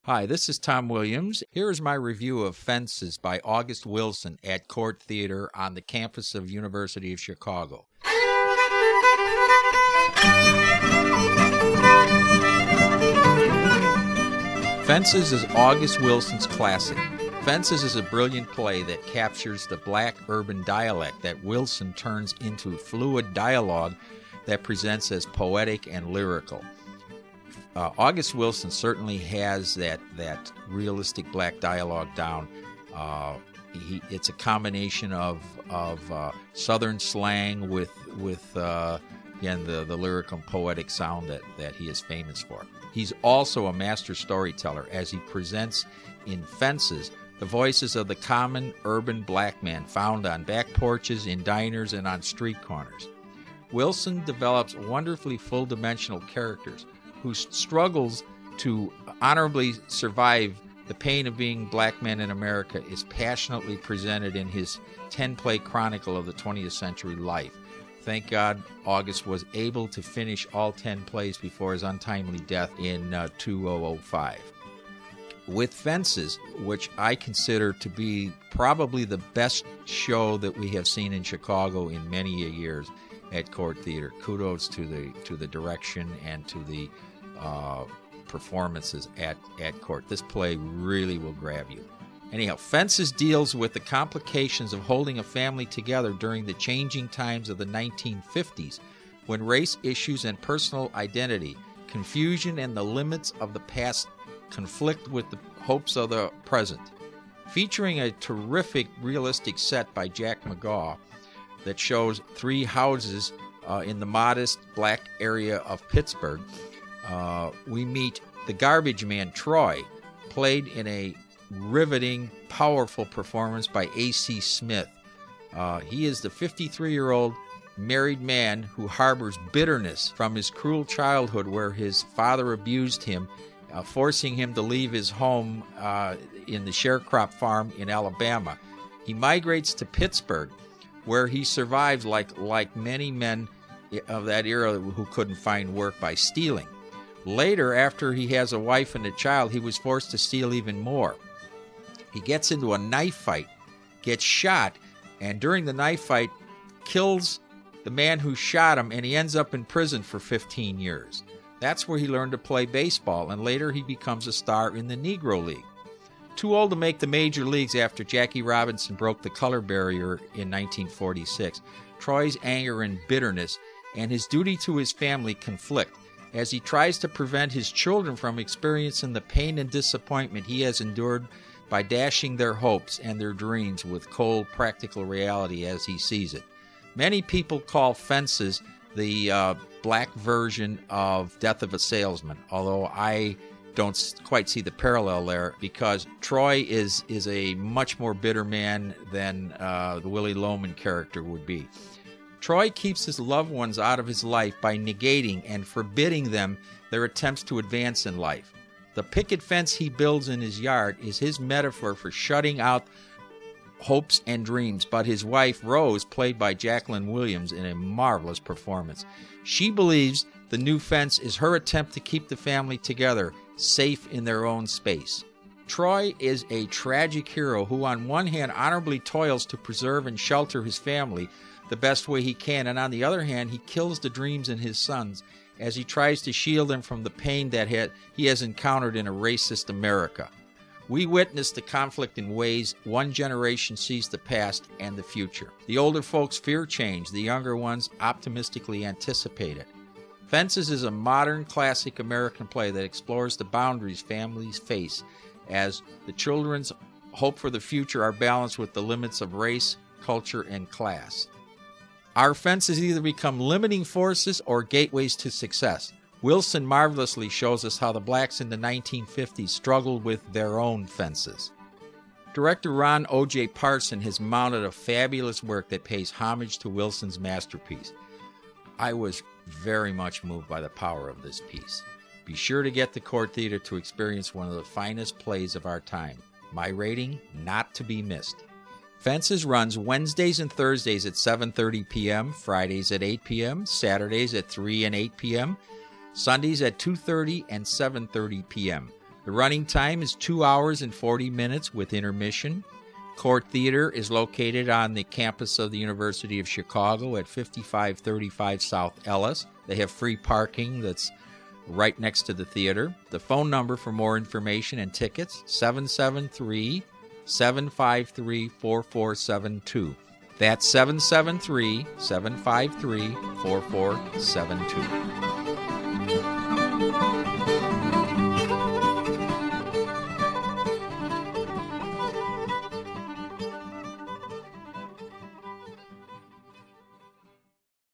Hi, this is Tom Williams. Here is my review of Fences by August Wilson at Court Theater on the campus of University of Chicago. Fences is August Wilson's classic. Fences is a brilliant play that captures the black urban dialect that Wilson turns into fluid dialogue that presents as poetic and lyrical. August Wilson certainly has that realistic black dialogue down. It's a combination of Southern slang with again the lyrical and poetic sound that he is famous for. He's also a master storyteller as he presents in Fences the voices of the common urban black man found on back porches, in diners, and on street corners. Wilson develops wonderfully full-dimensional characters whose struggles to honorably survive the pain of being black men in America is passionately presented in his 10-play chronicle of the 20th century life. Thank God August was able to finish all 10 plays before his untimely death in 2005. With Fences, which I consider to be probably the best show that we have seen in Chicago in many years at Court Theater. Kudos to the direction and to the performances at Court. This play really will grab you. Anyhow, Fences deals with the complications of holding a family together during the changing times of the 1950s, when race issues and personal identity, confusion, and the limits of the past conflict with the hopes of the present. Featuring a terrific realistic set by Jack McGaugh that shows three houses in the modest black area of Pittsburgh, we meet the garbage man, Troy, played in a riveting, powerful performance by A.C. Smith. He is the 53-year-old married man who harbors bitterness from his cruel childhood where his father abused him, forcing him to leave his home in the sharecrop farm in Alabama. He migrates to Pittsburgh, where he survives like many men of that era who couldn't find work by stealing. Later, after he has a wife and a child, he was forced to steal even more. He gets into a knife fight, gets shot, and during the knife fight, kills the man who shot him, and he ends up in prison for 15 years. That's where he learned to play baseball, and later he becomes a star in the Negro League. Too old to make the major leagues after Jackie Robinson broke the color barrier in 1946, Troy's anger and bitterness and his duty to his family conflict as he tries to prevent his children from experiencing the pain and disappointment he has endured by dashing their hopes and their dreams with cold, practical reality as he sees it. Many people call Fences the black version of Death of a Salesman, although I don't quite see the parallel there, because Troy is a much more bitter man than the Willie Loman character would be. Troy keeps his loved ones out of his life by negating and forbidding them their attempts to advance in life. The picket fence he builds in his yard is his metaphor for shutting out hopes and dreams, but his wife, Rose, played by Jacqueline Williams in a marvelous performance. She believes the new fence is her attempt to keep the family together, safe in their own space. Troy is a tragic hero who on one hand honorably toils to preserve and shelter his family the best way he can, and on the other hand he kills the dreams in his sons as he tries to shield them from the pain that he has encountered in a racist America. We witness the conflict in ways one generation sees the past and the future. The older folks fear change, the younger ones optimistically anticipate it. Fences is a modern classic American play that explores the boundaries families face as the children's hope for the future are balanced with the limits of race, culture, and class. Our fences either become limiting forces or gateways to success. Wilson marvelously shows us how the blacks in the 1950s struggled with their own fences. Director Ron O.J. Parson has mounted a fabulous work that pays homage to Wilson's masterpiece. I was very much moved by the power of this piece. Be sure to get to Court Theater to experience one of the finest plays of our time. My rating, not to be missed. Fences runs Wednesdays and Thursdays at 7:30 p.m., Fridays at 8 p.m., Saturdays at 3 and 8 p.m., Sundays at 2:30 and 7:30 p.m. The running time is 2 hours and 40 minutes with intermission. Court Theater is located on the campus of the University of Chicago at 5535 South Ellis. They have free parking that's right next to the theater. The phone number for more information and tickets, 773-753-4472. That's 773-753-4472.